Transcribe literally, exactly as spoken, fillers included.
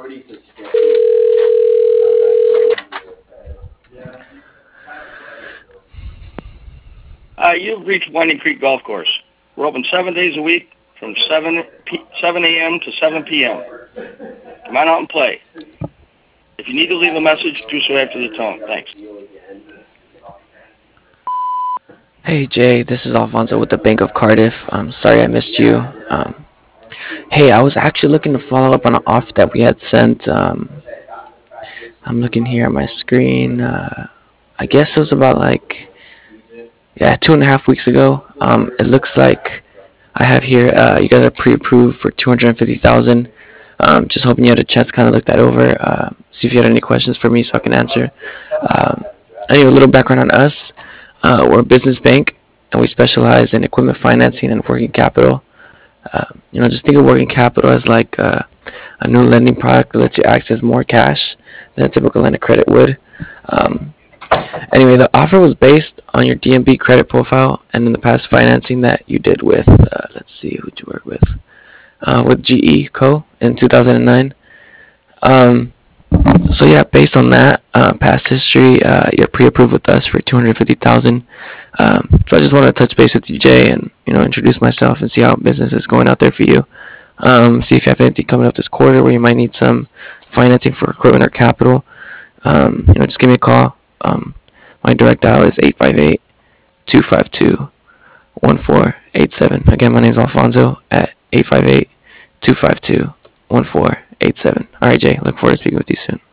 Uh, you've reached Winding Creek Golf Course. We're open seven days a week from seven p- seven a m to seven p m Come on out and play. If you need to leave a message, do so after the tone. Thanks. Hey Jay, this is Alfonso with the Bank of Cardiff. I'm sorry I missed you. Um, hey, I was actually looking to follow up on an offer that we had sent. Um, I'm looking here at my screen. Uh, I guess it was about like yeah, two and a half weeks ago. Um, it looks like I have here. Uh, you guys are pre-approved for two hundred fifty thousand. Um, just hoping you had a chance to kind of look that over. Uh, see if you had any questions for me so I can answer. Um, anyway, a little background on us. Uh, we're a business bank, and we specialize in equipment financing and working capital. Um, you know, just think of working capital as like uh, a new lending product that lets you access more cash than a typical line of credit would. Um, anyway, the offer was based on your D M B credit profile and in the past financing that you did with, uh, let's see, who'd you work with? Uh, with G E Co. in two thousand nine. Um, so yeah, based on that uh, past history, uh, you're pre-approved with us for two hundred fifty thousand. Um, so I just want to touch base with you, Jay, and you know introduce myself and see how business is going out there for you. Um, see if you have anything coming up this quarter where you might need some financing for equipment or capital. Um, you know, just give me a call. Um, my direct dial is eight five eight, two five two, one four eight seven. Again, my name is Alfonso at eight five eight, two five two, one four eight seven. All right, Jay. Look forward to speaking with you soon.